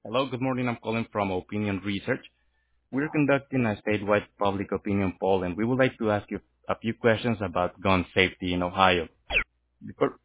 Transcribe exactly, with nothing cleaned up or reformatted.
Hello, good morning. I'm calling from Opinion Research. We're conducting a statewide public opinion poll, and we would like to ask you a few questions about gun safety in Ohio. Before